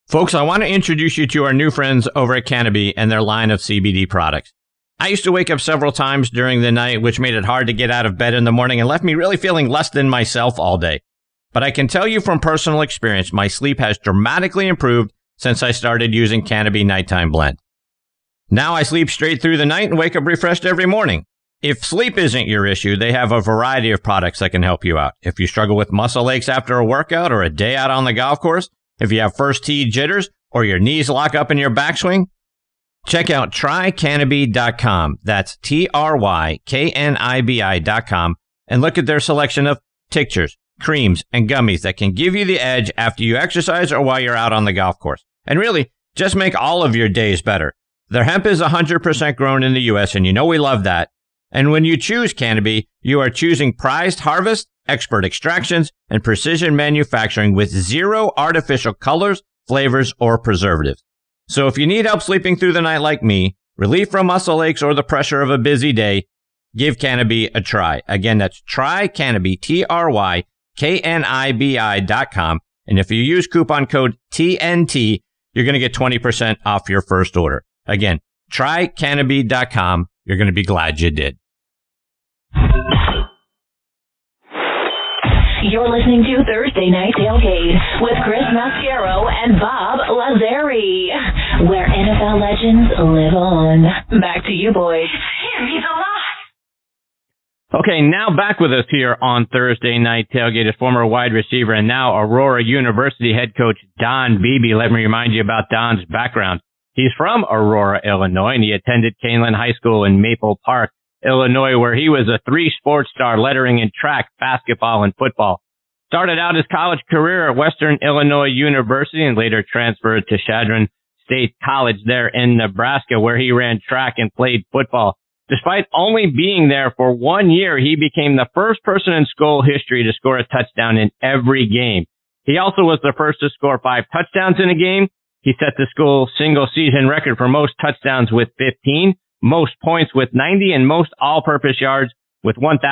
Folks, I want to introduce you to our new friends over at Canopy and their line of CBD products. I used to wake up several times during the night, which made it hard to get out of bed in the morning and left me really feeling less than myself all day. But I can tell you from personal experience, my sleep has dramatically improved since I started using Canopy Nighttime Blend. Now I sleep straight through the night and wake up refreshed every morning. If sleep isn't your issue, they have a variety of products that can help you out. If you struggle with muscle aches after a workout or a day out on the golf course, if you have first tee jitters or your knees lock up in your backswing, check out trycanopy.com. That's TRYKNIBI.com and look at their selection of tinctures, creams, and gummies that can give you the edge after you exercise or while you're out on the golf course. And really, just make all of your days better. Their hemp is 100% grown in the U.S., and you know we love that. And when you choose Canopy, you are choosing prized harvest, expert extractions, and precision manufacturing with zero artificial colors, flavors, or preservatives. So if you need help sleeping through the night like me, relief from muscle aches, or the pressure of a busy day, give Canopy a try. Again, that's trycanopy, TRYKNIBI.com. And if you use coupon code TNT, you're going to get 20% off your first order. Again, trycanopy.com. You're going to be glad you did. You're listening to Thursday Night Tailgate with Chris Mascaro and Bob Lazari, where NFL legends live on. Back to you, boys. He's alive. Okay, now back with us here on Thursday Night Tailgate is former wide receiver and now Aurora University head coach Don Beebe. Let me remind you about Don's background. He's from Aurora, Illinois, and he attended Canelan High School in Maple Park, Illinois, where he was a 3-sport star, lettering in track, basketball, and football. Started out his college career at Western Illinois University and later transferred to Chadron State College there in Nebraska, where he ran track and played football. Despite only being there for 1 year, he became the first person in school history to score a touchdown in every game. He also was the first to score 5 touchdowns in a game. He set the school single-season record for most touchdowns with 15, most points with 90, and most all-purpose yards with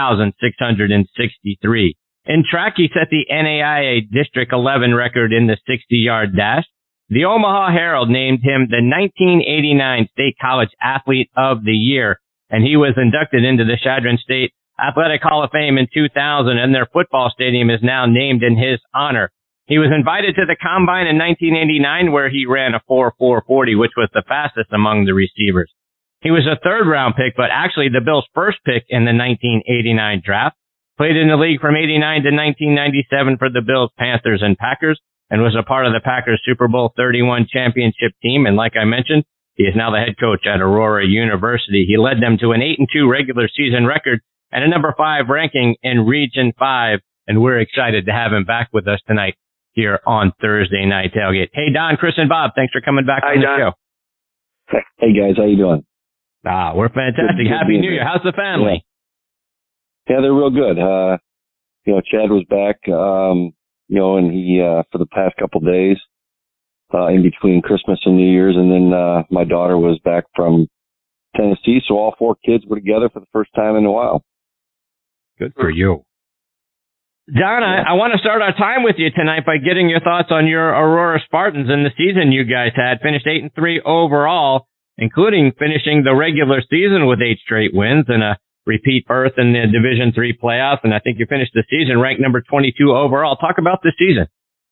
1,663. In track, he set the NAIA District 11 record in the 60-yard dash. The Omaha Herald named him the 1989 State College Athlete of the Year, and he was inducted into the Chadron State Athletic Hall of Fame in 2000, and their football stadium is now named in his honor. He was invited to the Combine in 1989, where he ran a 4.440, which was the fastest among the receivers. He was a third-round pick, but actually the Bills' first pick in the 1989 draft. Played in the league from 89 to 1997 for the Bills, Panthers, and Packers, and was a part of the Packers' Super Bowl 31 championship team. And like I mentioned, he is now the head coach at Aurora University. He led them to an 8-2 regular season record and a number 5 ranking in Region 5. And we're excited to have him back with us tonight here on Thursday Night Tailgate. Hey, Don, Chris, and Bob, thanks for coming back on the show. Hey, guys, how you doing? We're fantastic. Good Happy New Year. How's the family? Yeah, they're real good. Chad was back, and he, for the past couple of days, in between Christmas and New Year's, and then, my daughter was back from Tennessee, so all 4 kids were together for the first time in a while. Good for you. Don, I want to start our time with you tonight by getting your thoughts on your Aurora Spartans and the season you guys had. Finished 8-3 overall, including finishing the regular season with 8 straight wins and a repeat berth in the Division III playoffs. And I think you finished the season ranked number 22 overall. Talk about the season.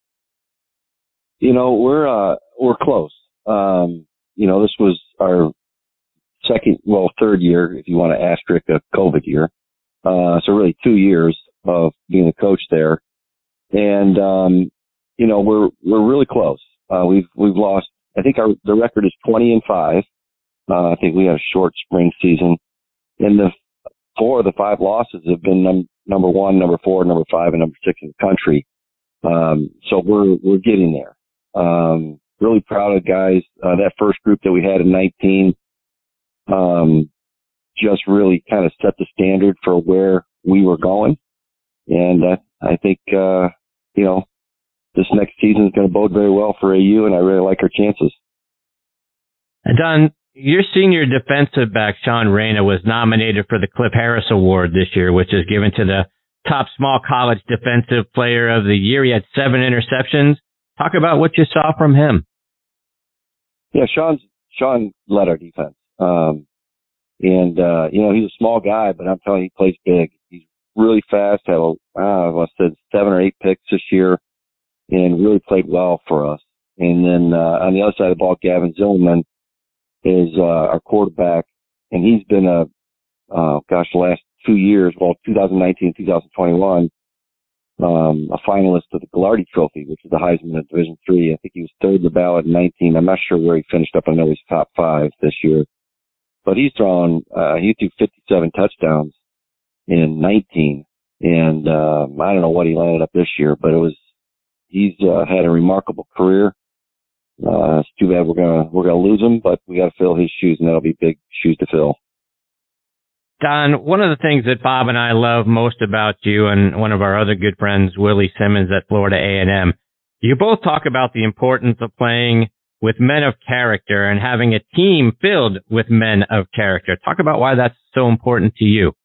We're close. This was our third year, if you want to asterisk a COVID year. So really 2 years of being a coach there. And, we're really close. We've lost, I think the record is 20-5. I think we had a short spring season, and 4 of the 5 losses have been number 1, number 4, number 5, and number 6 in the country. So we're getting there. Really proud of guys. That first group that we had in 19, just really kind of set the standard for where we were going. And I think, this next season is going to bode very well for AU, and I really like our chances. Don, your senior defensive back, Sean Reyna, was nominated for the Cliff Harris Award this year, which is given to the top small college defensive player of the year. He had 7 interceptions. Talk about what you saw from him. Yeah, Sean led our defense. He's a small guy, but I'm telling you, he plays big. He's really fast, had I said 7 or 8 picks this year, and really played well for us. And then on the other side of the ball, Gavin Zillman is our quarterback, and he's been the last 2 years, 2019 and 2021, a finalist of the Ghilardi Trophy, which is the Heisman of Division III. I think he was third in the ballot in 19. I'm not sure where he finished up. I know he's top 5 this year. But he threw 57 touchdowns in 19. And I don't know what he landed up this year, but he's had a remarkable career. It's too bad we're gonna lose him, but we got to fill his shoes, and that'll be big shoes to fill. Don, one of the things that Bob and I love most about you and one of our other good friends, Willie Simmons at Florida A&M, you both talk about the importance of playing with men of character and having a team filled with men of character. Talk about why that's so important to you.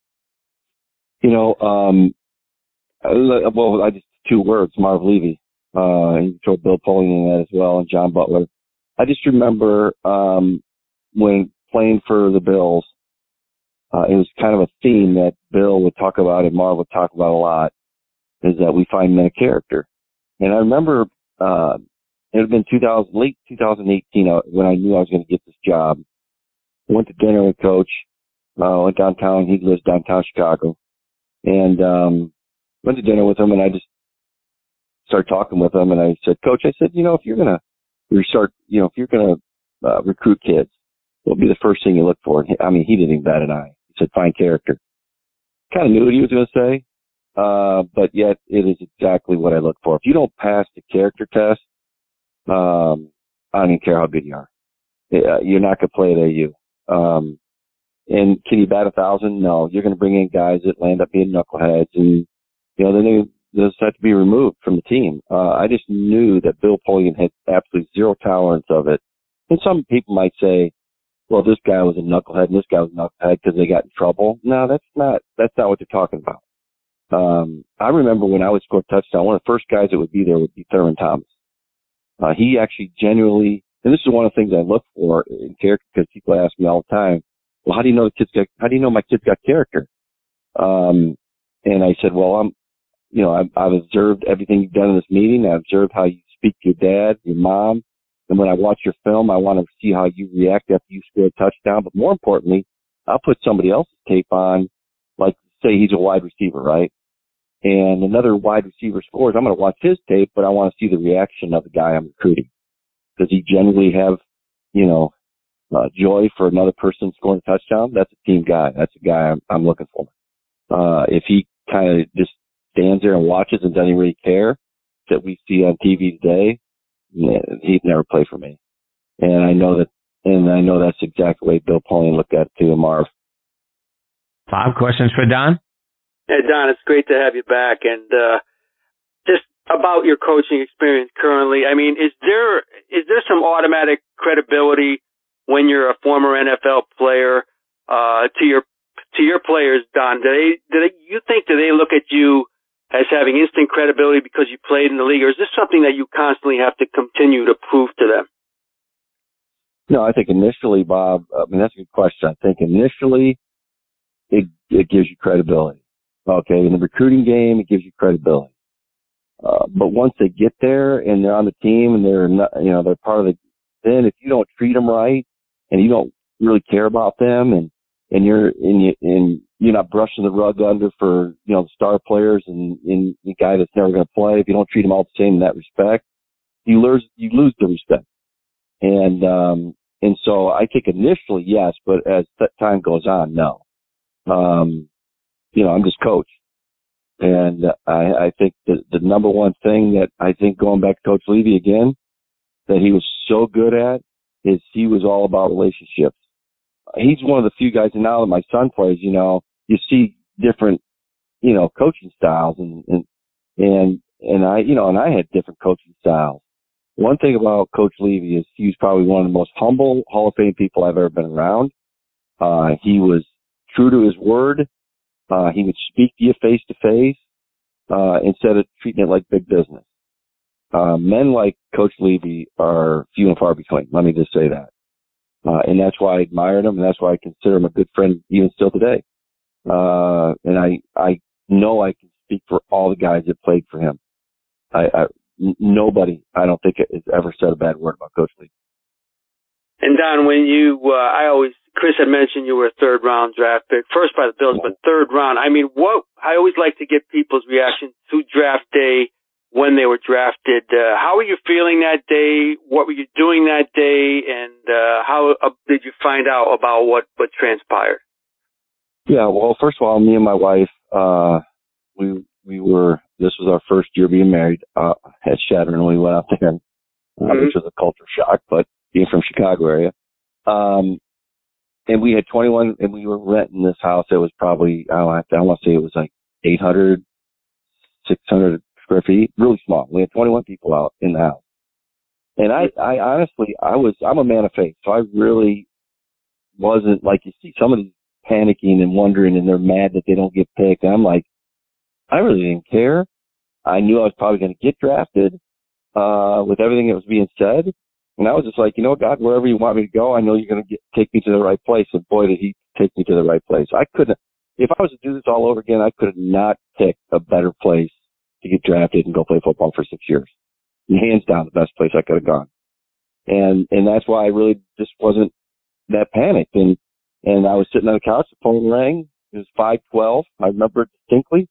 I just 2 words, Marv Levy. You throw Bill Polian in that as well, and John Butler. I just remember when playing for the Bills, it was kind of a theme that Bill would talk about and Marv would talk about a lot, is that we find men of character. And I remember it had been late 2018 when I knew I was going to get this job. I went to dinner with Coach. Went downtown. He lives downtown Chicago. And went to dinner with him, and I just started talking with him, and I said, Coach, if you're going to recruit kids, what would be the first thing you look for? I mean, he didn't even bat an eye. He said, find character. Kind of knew what he was going to say, but yet it is exactly what I look for. If you don't pass the character test, I don't even care how good you are. You're not going to play at AU. And can you bat 1,000? No. You're going to bring in guys that land up being knuckleheads, and then they just have to be removed from the team. I just knew that Bill Polian had absolutely zero tolerance of it. And some people might say, well, this guy was a knucklehead and this guy was a knucklehead because they got in trouble. No, that's not what they're talking about. I remember when I would score a touchdown, one of the first guys that would be there would be Thurman Thomas. He actually genuinely, and this is one of the things I look for in character, because people ask me all the time, well, how do you know my kid's got character? And I said, well, I've observed everything you've done in this meeting. I observed how you speak to your dad, your mom. And when I watch your film, I want to see how you react after you score a touchdown. But more importantly, I'll put somebody else's tape on, like say he's a wide receiver, right? And another wide receiver scores. I'm going to watch his tape, but I want to see the reaction of the guy I'm recruiting. Does he generally have, joy for another person scoring a touchdown? That's a team guy. That's a guy I'm looking for. If he kind of just stands there and watches and doesn't really care that we see on TV today, he'd never play for me. And I know that's exactly the way Bill Polian looked at it too, and Marv. 5 questions for Don? Hey, Don, it's great to have you back. And just about your coaching experience currently, I mean, is there some automatic credibility when you're a former NFL player to your players, Don? Do they look at you as having instant credibility because you played in the league, or is this something that you constantly have to continue to prove to them? No, I think initially, Bob, that's a good question. I think initially it gives you credibility. Okay, in the recruiting game, it gives you credibility. But once they get there and they're on the team and they're not, they're part of the, then if you don't treat them right and you don't really care about them and you're not brushing the rug under for, the star players and the guy that's never going to play, if you don't treat them all the same in that respect, you lose the respect. And so I think initially, yes, but as that time goes on, no. I'm just coach. And I think the number one thing that I think going back to Coach Levy again, that he was so good at is he was all about relationships. He's one of the few guys, and now that my son plays, you see different, coaching styles and I had different coaching styles. One thing about Coach Levy is he was probably one of the most humble Hall of Fame people I've ever been around. He was true to his word. He would speak to you face to face, instead of treating it like big business. Men like Coach Levy are few and far between. Let me just say that. And that's why I admired him, and that's why I consider him a good friend even still today. And I know I can speak for all the guys that played for him. Nobody, I don't think, has ever said a bad word about Coach Levy. And Don, when Chris had mentioned you were a third round draft pick, first by the Bills, but third round. I mean, I always like to get people's reaction to draft day when they were drafted. How were you feeling that day? What were you doing that day? And how did you find out about what transpired? Yeah, well, first of all, me and my wife, this was our first year being married at Shadron, and we went out there, which was a culture shock, but being from Chicago area. And we had 21, and we were renting this house that was probably, I want to say it was like 800, 600 square feet, really small. We had 21 people out in the house. And I honestly, I'm a man of faith, so I really wasn't like, you see somebody panicking and wondering, and they're mad that they don't get picked. And I'm like, I really didn't care. I knew I was probably going to get drafted, with everything that was being said. And I was just like, you know what, God, wherever you want me to go, I know you're going to take me to the right place. And boy, did he take me to the right place. If I was to do this all over again, I could have not picked a better place to get drafted and go play football for 6 years. And hands down, the best place I could have gone. And that's why I really just wasn't that panicked. And I was sitting on the couch, the phone rang. It was 5:12. I remember it distinctly.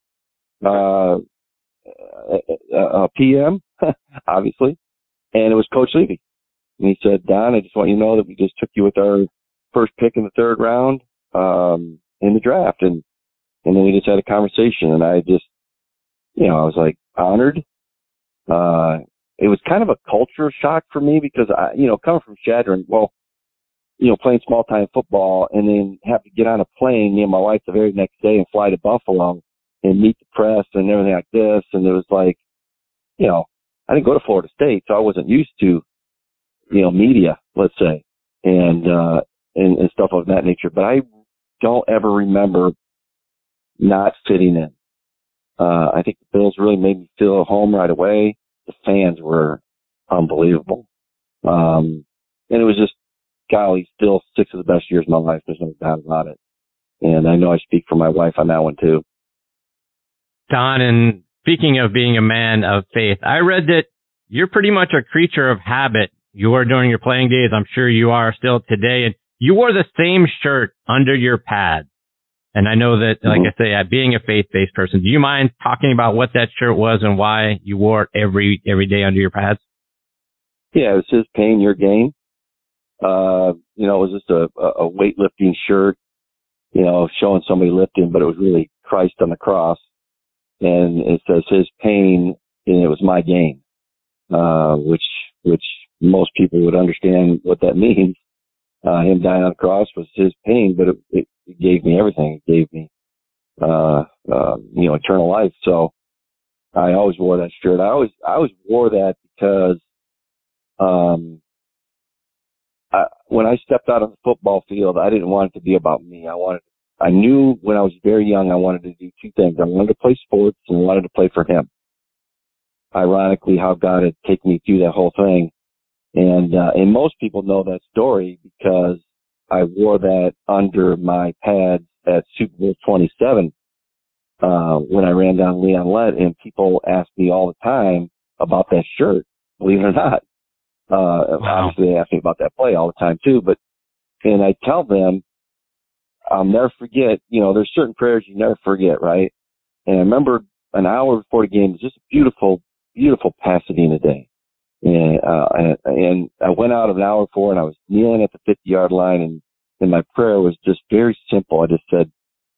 PM, obviously. And it was Coach Levy. And he said, Don, I just want you to know that we just took you with our first pick in the third round, in the draft. And then we just had a conversation, and I just, I was like honored. It was kind of a culture shock for me because coming from Shadron, playing small time football and then have to get on a plane, me and my wife, the very next day and fly to Buffalo and meet the press and everything like this. And it was like, I didn't go to Florida State, so I wasn't used to, media, let's say, and stuff of that nature. But I don't ever remember not fitting in. I think the Bills really made me feel at home right away. The fans were unbelievable. And it was just, golly, still 6 of the best years of my life. There's no doubt about it. And I know I speak for my wife on that one too. Don, and speaking of being a man of faith, I read that you're pretty much a creature of habit. You were during your playing days. I'm sure you are still today. And you wore the same shirt under your pads. And I know that, like I say, being a faith-based person, do you mind talking about what that shirt was and why you wore it every day under your pads? Yeah, it was His Pain, Your Gain. It was just a weightlifting shirt, showing somebody lifting, but it was really Christ on the cross. And it says His pain, and it was my gain, which most people would understand what that means. Him dying on the cross was His pain, but it gave me everything. It gave me, eternal life. So I always wore that shirt. I always wore that because, when I stepped out on the football field, I didn't want it to be about me. I knew when I was very young, I wanted to do 2 things. I wanted to play sports and I wanted to play for Him. Ironically, how God had taken me through that whole thing. And most people know that story because I wore that under my pads at Super Bowl 27, when I ran down Leon Lett, and people ask me all the time about that shirt, believe it or not. Obviously they ask me about that play all the time too, and I tell them, I'll never forget, there's certain prayers you never forget, right? And I remember an hour before the game, it was just a beautiful, beautiful Pasadena day. And I went out an hour before, and I was kneeling at the 50-yard line, and my prayer was just very simple. I just said,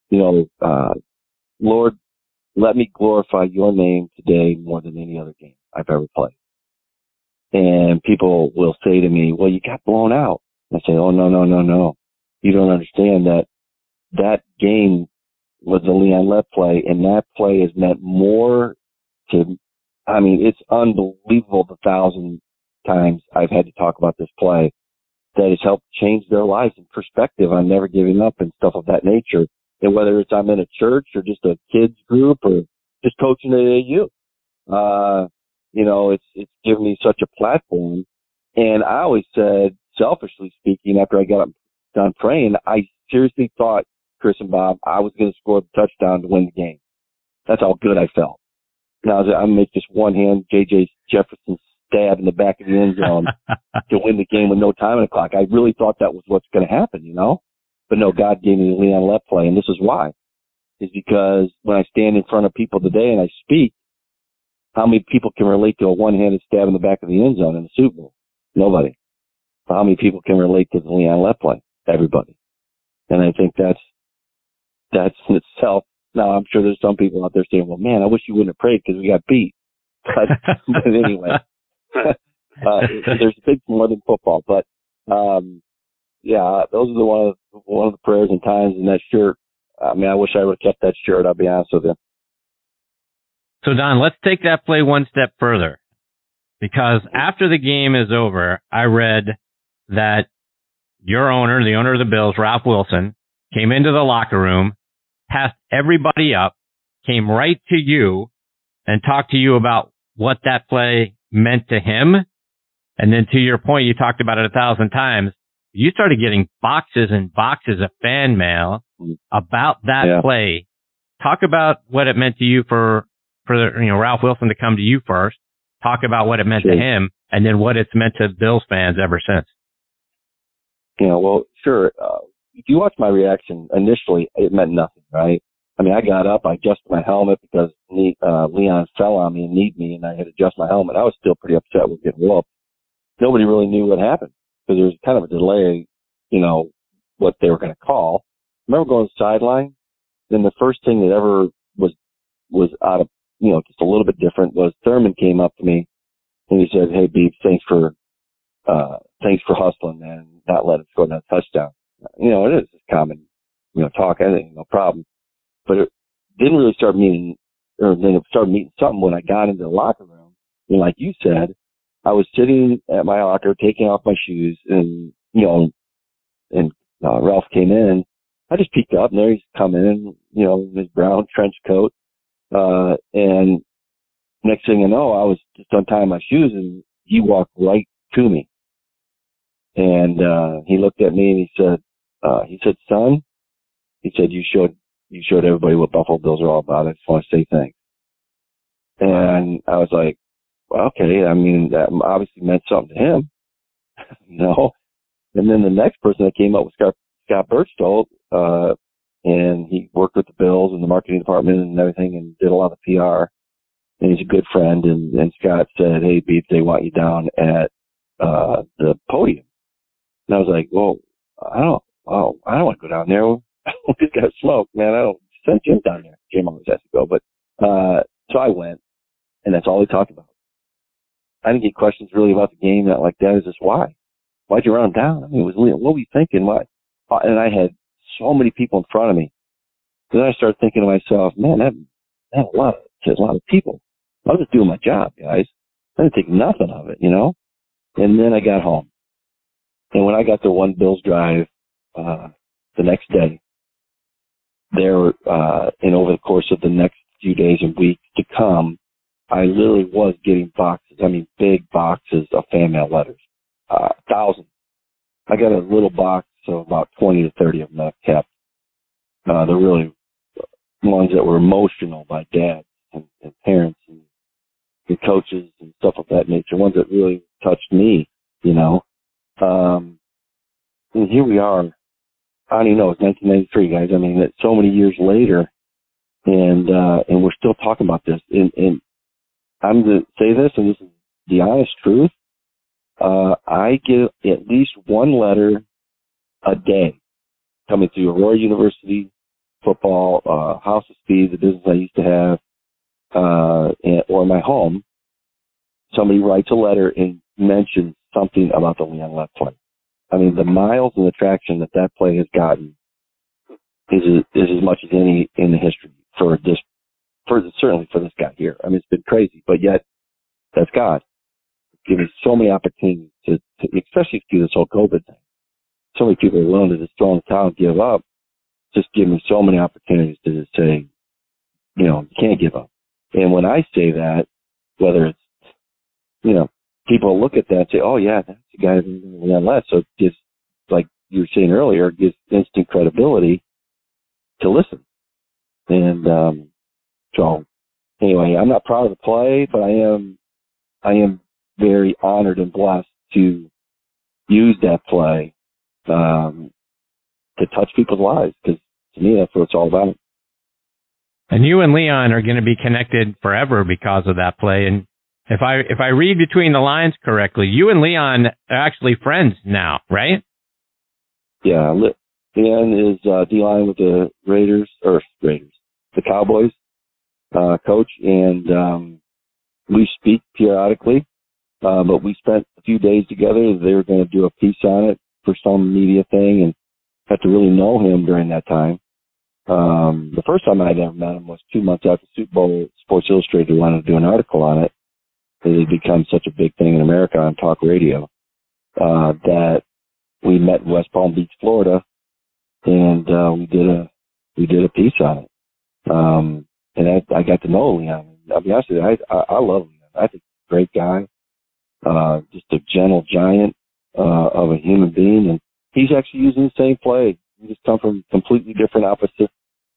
Lord, let me glorify your name today more than any other game I've ever played. And people will say to me, well, you got blown out. I say, oh, no. You don't understand that game was the Leon Lett play, and that play has meant more to, it's unbelievable the 1,000 times I've had to talk about this play that has helped change their lives and perspective on never giving up and stuff of that nature. And whether it's I'm in a church or just a kids group or just coaching at AAU. it's given me such a platform. And I always said, selfishly speaking, after I got done praying, I seriously thought, Chris and Bob, I was going to score the touchdown to win the game. That's how good I felt. Now I make this one-hand J.J. Jefferson stab in the back of the end zone to win the game with no time on the clock. I really thought that was what's going to happen, But no, God gave me the Leon Lett play, and this is why. Is because when I stand in front of people today and I speak, how many people can relate to a one-handed stab in the back of the end zone in the Super Bowl? Nobody. So how many people can relate to the Leon Lett play? Everybody. And I think that's in itself. Now, I'm sure there's some people out there saying, well, man, I wish you wouldn't have prayed because we got beat. But anyway, there's big more than football. But, yeah, those are one of the prayers and times in that shirt. I mean, I wish I would have kept that shirt, I'll be honest with you. So, Don, let's take that play one step further. Because after the game is over, I read that your owner, the owner of the Bills, Ralph Wilson, came into the locker room, passed everybody up, came right to you, and talked to you about what that play meant to him. And then to your point, you talked about it 1,000 times. You started getting boxes and boxes of fan mail about that play. Talk about what it meant to you for Ralph Wilson to come to you first. Talk about what it meant to him, and then what it's meant to Bills fans ever since. Well, sure. If you watch my reaction initially, it meant nothing, right? I mean, I got up, I adjusted my helmet because Leon fell on me and kneed me, and I had to adjust my helmet. I was still pretty upset with getting whooped. Nobody really knew what happened because there was kind of a delay, what they were going to call. I remember going to the sideline, and the first thing that ever was out of, just a little bit different was Thurman came up to me and he said, "Hey, Beeb, thanks for hustling, man, not letting us score that touchdown." It is just common, talk. I think no problem. But it didn't really start meaning, or then it started meaning something when I got into the locker room. And like you said, I was sitting at my locker, taking off my shoes, and Ralph came in. I just peeked up, and there he's coming in, in his brown trench coat. And next thing I know, I was just untying my shoes, and he walked right to me. And he looked at me and he said, "Son," he said, you showed everybody what Buffalo Bills are all about. I just want to say thanks." And I was like, well, okay. I mean, that obviously meant something to him, And then the next person that came up was Scott Berchtold, and he worked with the Bills and the marketing department and everything, and did a lot of PR. And he's a good friend. And Scott said, "Hey, Beep, they want you down at the podium." And I was like, "Well, I don't want to go down there. We just got smoke, man. I don't send Jim down there." Jim always has to go, but so I went, and that's all he talked about. I didn't get questions really about the game, not like that. It's just why? Why'd you run him down? I mean, what were you thinking? Why? And I had so many people in front of me. Then I started thinking to myself, man, that a lot of people. I was just doing my job, guys. I didn't think nothing of it, And then I got home. And when I got to One Bills Drive the next day, there and over the course of the next few days and weeks to come, I literally was getting boxes. I mean, big boxes of fan mail letters, thousands. I got a little box of about 20 to 30 of them that I've kept. They're really ones that were emotional by dads and parents and coaches and stuff of that nature, ones that really touched me, And here we are. I don't even know, it's 1993, guys. I mean, it's so many years later, and we're still talking about this. And I'm going to say this, and this is the honest truth. I get at least one letter a day coming through Aurora University football, House of Speed, the business I used to have, or my home. Somebody writes a letter and mentions something about the Leon Lett play. I mean, the miles and the traction that play has gotten is as much as any in the history certainly for this guy here. I mean, it's been crazy, but yet that's God. It's given so many opportunities to especially through this whole COVID thing. So many people are willing to just throw in the towel and give up. Just give me so many opportunities to just say, you can't give up. And when I say that, whether it's people look at that and say, oh, yeah, that's the guy who's Leon Lett. So it gives, like you were saying earlier, it gives instant credibility to listen. And so anyway, I'm not proud of the play, but I am very honored and blessed to use that play to touch people's lives, because to me, that's what it's all about. And you and Leon are going to be connected forever because of that play. And if I read between the lines correctly, you and Leon are actually friends now, right? Yeah, Leon is D-line with the the Cowboys coach, and we speak periodically. But we spent a few days together. They were going to do a piece on it for some media thing, and got to really know him during that time. The first time I'd ever met him was 2 months after the Super Bowl. Sports Illustrated wanted to do an article on it. It had become such a big thing in America on talk radio that we met in West Palm Beach, Florida, and we did a piece on it. And I got to know Leon. I'll be honest with you, I love Leon. I think he's a great guy, just a gentle giant of a human being, and he's actually using the same play. We just come from completely different opposite,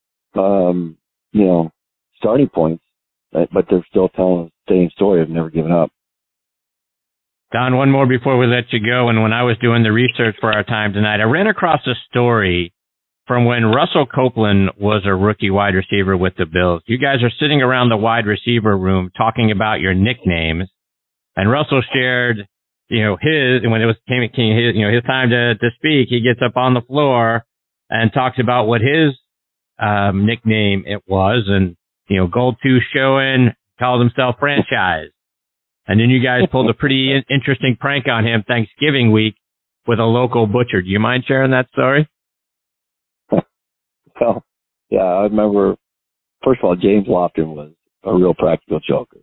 starting points, but they're still telling the same story of never giving up. Don, one more before we let you go. And when I was doing the research for our time tonight, I ran across a story from when Russell Copeland was a rookie wide receiver with the Bills. You guys are sitting around the wide receiver room talking about your nicknames, and Russell shared, when it was his time to speak, he gets up on the floor and talks about what his nickname it was, and Gold Tooth showing, called himself Franchise. And then you guys pulled a pretty interesting prank on him Thanksgiving week with a local butcher. Do you mind sharing that story? Well, yeah, I remember, first of all, James Lofton was a real practical joker.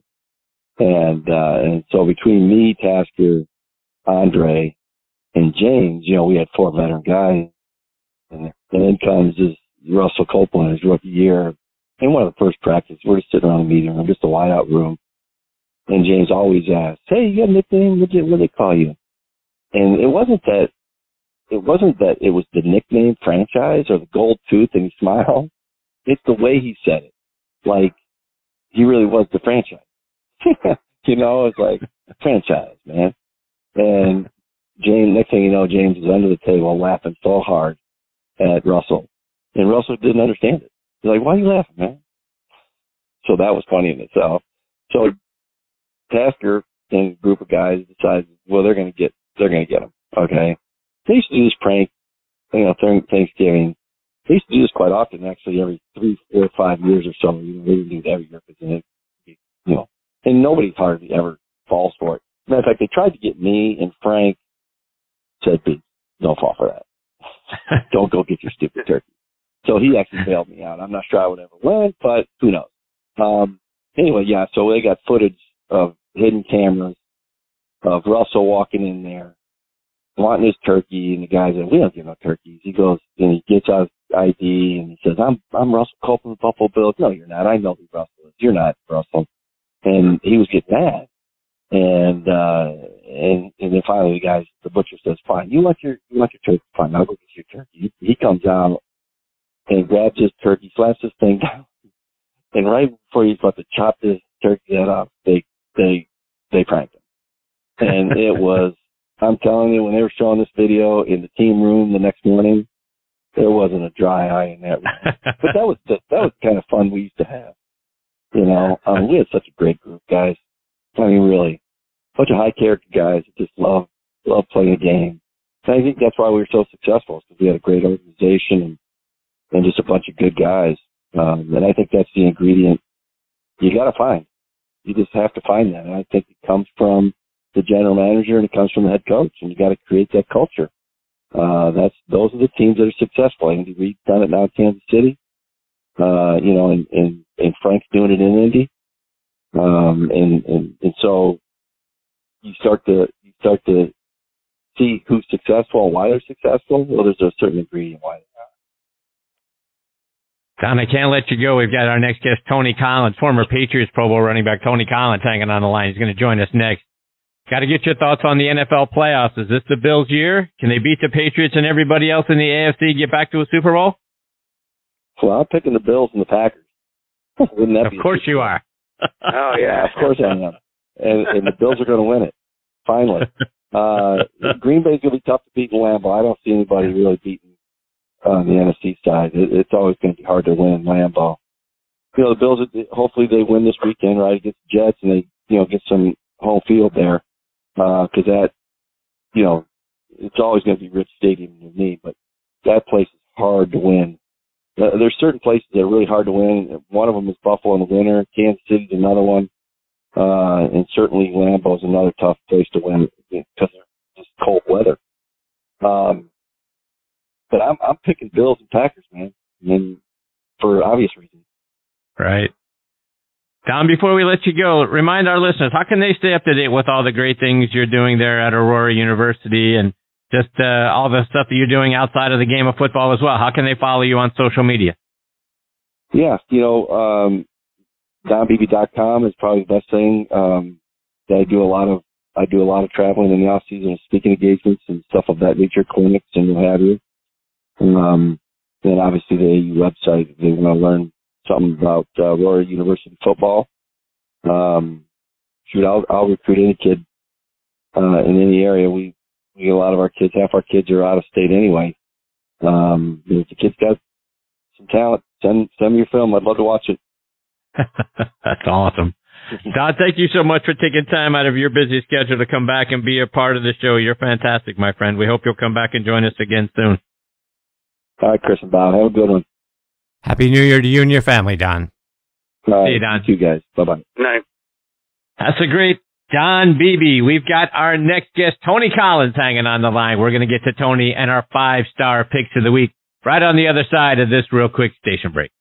And so between me, Tasker, Andre, and James, we had 4 veteran guys. And then comes this Russell Copeland, his rookie year. In one of the first practices, we're just sitting around the meeting room, just a wide out room. And James always asks, hey, you got a nickname? What do they call you? And it wasn't that it was the nickname Franchise or the Gold Tooth and he smiled. It's the way he said it. Like, he really was the franchise. It's like, Franchise, man. And James, next thing you know, James is under the table laughing so hard at Russell. And Russell didn't understand it. He's like, why are you laughing, man? So that was funny in itself. So Tasker and a group of guys decided, well, they're going to get him. Okay. They used to do this prank, during Thanksgiving. They used to do this quite often, actually, every 3, 4, 5 years or so. They didn't do it every year because, and nobody hardly ever falls for it. Matter of fact, they tried to get me and Frank, said, please, don't fall for that. Don't go get your stupid turkey. So he actually bailed me out. I'm not sure I would ever win, but who knows? Anyway, yeah, so they got footage of hidden cameras of Russell walking in there, wanting his turkey, and the guy said, we don't give no turkeys. He goes, and he gets out his ID, and he says, I'm Russell Copeland, Buffalo Bills. No, you're not. I know who Russell is. You're not Russell. And he was getting mad. And then finally the butcher says, fine, you want your turkey? Fine, I'll go get your turkey. He comes out and grabs his turkey, slaps this thing down, and right before he's about to chop this turkey head off, they pranked him. And it was, I'm telling you, when they were showing this video in the team room the next morning, there wasn't a dry eye in that room. But that was kind of fun we used to have. We had such a great group, guys. I mean, really, a bunch of high character guys that just love playing a game. And I think that's why we were so successful, because we had a great organization and just a bunch of good guys. And I think that's the ingredient you got to find. You just have to find that. And I think it comes from the general manager and it comes from the head coach, and you got to create that culture. Those are the teams that are successful. I think we've done it now in Kansas City, and Frank's doing it in Indy. And so you start to see who's successful and why they're successful. Well, there's a certain ingredient why they're not. Don, I can't let you go. We've got our next guest, Tony Collins, former Patriots Pro Bowl running back Tony Collins, hanging on the line. He's going to join us next. got to get your thoughts on the NFL playoffs. Is this the Bills' year? Can they beat the Patriots and everybody else in the AFC, get back to a Super Bowl? Well, I'm picking the Bills and the Packers. Wouldn't that be? Of course you are. Oh, yeah. Of course I am. And the Bills are going to win it, finally. Green Bay's going to be tough to beat in Lambeau. I don't see anybody really beating on the NFC side. It's always going to be hard to win in Lambeau. You know, the Bills, hopefully they win this weekend, right, against the Jets, and they, you know, get some home field there. Because that, you know, it's always going to be Rich Stadium to me, but that place is hard to win. There's certain places that are really hard to win. One of them is Buffalo in the winter. Kansas City's another one. And certainly Lambeau is another tough place to win because it's just cold weather. But I'm picking Bills and Packers, man, and for obvious reasons. Right. Don, before we let you go, remind our listeners, how can they stay up to date with all the great things you're doing there at Aurora University and just all the stuff that you're doing outside of the game of football as well? How can they follow you on social media? Yeah, you know, DonBeebe.com is probably the best thing. That I do a lot of traveling in the off season, speaking engagements and stuff of that nature, clinics and what have you. Then obviously the AU website, if they want to learn something about Aurora University football. Shoot, I'll recruit any kid in any area. We get a lot of our kids. Half our kids are out of state anyway. If the kid's got some talent, send me your film. I'd love to watch it. That's awesome. Don, thank you so much for taking time out of your busy schedule to come back and be a part of the show. You're fantastic, my friend. We hope you'll come back and join us again soon. All right, Chris and Bob. Have a good one. Happy New Year to you and your family, Don. See you, Don. See you guys. Bye-bye. Night. That's a great Don Beebe. We've got our next guest, Tony Collins, hanging on the line. We're going to get to Tony and our 5-star picks of the week right on the other side of this real quick station break.